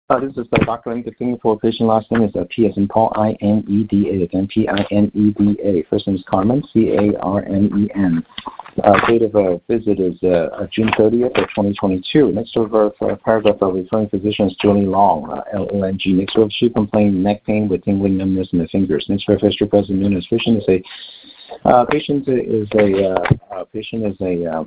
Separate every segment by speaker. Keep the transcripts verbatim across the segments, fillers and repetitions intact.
Speaker 1: Uh, this is uh, Doctor Indeting for patient. Last name is uh, P as in Paul, I N E D A. Again, P I N E D A. First name is Carmen, C A R M E N. Uh, date of uh, visit is uh, June thirtieth of twenty twenty-two. Next over uh, paragraph of referring physician is Julie Long, uh, L O N G. Next over, she complained neck pain with tingling numbness in the fingers. Next over, history present known as patient is a uh, patient is a uh, uh, patient is a uh,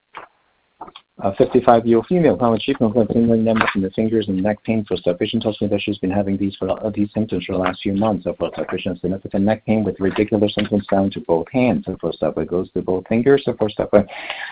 Speaker 1: A fifty-five-year-old female, common chief complaint tingling numbness in the fingers and neck pain. For the patient tells me that she's been having these for uh, these symptoms for the last few months. So for the patient, significant neck pain with radicular symptoms down to both hands. So first up, it goes to both fingers. So first up, uh,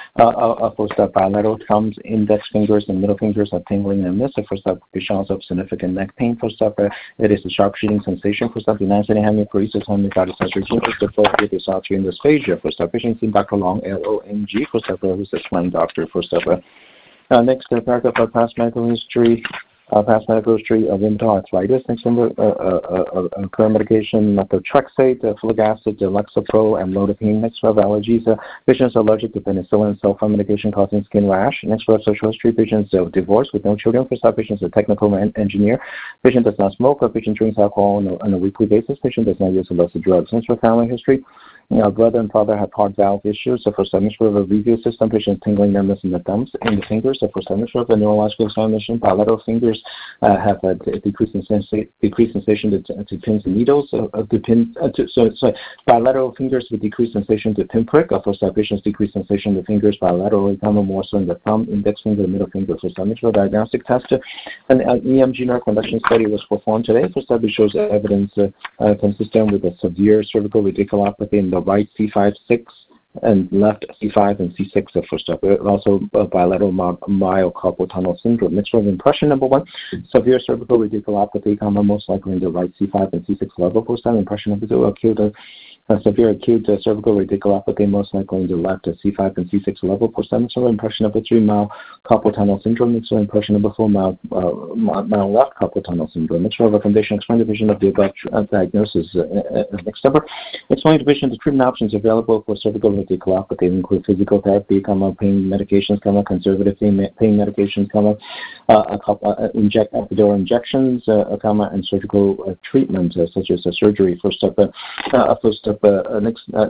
Speaker 1: uh, first up, bilateral thumbs, index fingers, and middle fingers are tingling numbness. So first up, patient also have significant neck pain. First up, uh, it is a sharp shooting sensation. First up, the nine city hemiparesis, hemicarditis, surgery. First up, it is out in dysphagia. First up, patient seen Doctor Long, L O N G. First up, uh, who's a spine doctor. First up, uh, Uh, next, uh, paragraph of past medical history, uh, past medical history of rheumatoid arthritis. Next, number, uh, uh, uh, uh, current medication, methotrexate, uh, folic acid, Lexapro, and amlodipine. Next, we have allergies. Uh, patients are allergic to penicillin, sulfur medication causing skin rash. Next, we have social history. Patients uh, divorced with no children. First up, patients are technical man- engineer. Patient does not smoke. A patient drinks alcohol on a, on a weekly basis. Patient does not use illicit drugs. Next, we have family history. You know, brother and father have heart valve issues. So for submission of a review system, patient tingling numbness in the thumbs and the fingers. So for submission of a neurological examination, bilateral fingers uh, have a decreased sensation, decreased sensation to, to pins and needles. So, uh, to pin, uh, to, so, so bilateral fingers with decreased sensation to pinprick. Uh, for submissions, decreased sensation to fingers bilaterally, common more so in the thumb, index finger, middle finger. For submission of a diagnostic test, an uh, E M G nerve conduction study was performed today. For study shows evidence uh, uh, consistent with a severe cervical radiculopathy in the right C five six and left C five and C six for stuff. Also uh, bilateral myocarpal tunnel syndrome. Next one, impression number one, severe cervical radiculopathy, common most likely in the right C five and C six level for stuff. Impression number two, acute uh, Uh, severe acute uh, cervical radiculopathy, most likely in the left uh, C five and C six level for seven. So impression number three, mild carpal tunnel syndrome. Next one, impression number four, mild, uh, mild left carpal tunnel syndrome. Next one, recommendation, explain the vision of the above uh, diagnosis. Uh, uh, next number, explain the vision. The treatment options available for cervical radiculopathy include physical therapy, comma, pain medications, comma, conservative pain, pain medications, comma, uh, uh, inject epidural injections, uh, comma, and surgical uh, treatment uh, such as uh, surgery. First up, uh, uh, first up. Uh, next, uh,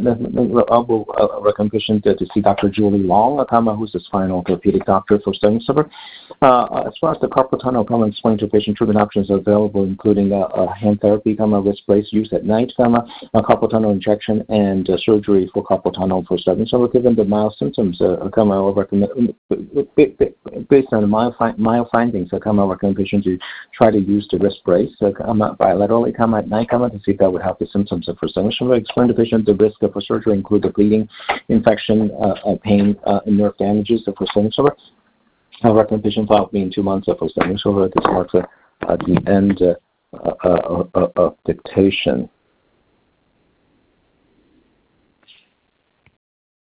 Speaker 1: I will uh, recommend patient uh, to see Doctor Julie Long, uh, who's a spinal orthopedic doctor for studying suburb. Uh, as far as the carpal tunnel, come and explain to patient treatment options available, including uh, uh, hand therapy, comma, wrist brace use at night, comma, uh, carpal tunnel injection, and uh, surgery for carpal tunnel for studying. So, given the mild symptoms, uh, come, I will recommend, based on the mild, fi- mild findings, uh, come, I recommend patient to try to use the wrist brace, uh, come, bilaterally, come at night, come, to see if that would help the symptoms of for studying. So, explain to patient the risk of surgery include the bleeding, infection, uh, uh, pain, uh, and nerve damages for studying. So, I recommend patient follow-up being two months for studying. So, this marks uh, uh, the end uh, uh, uh, uh, of dictation.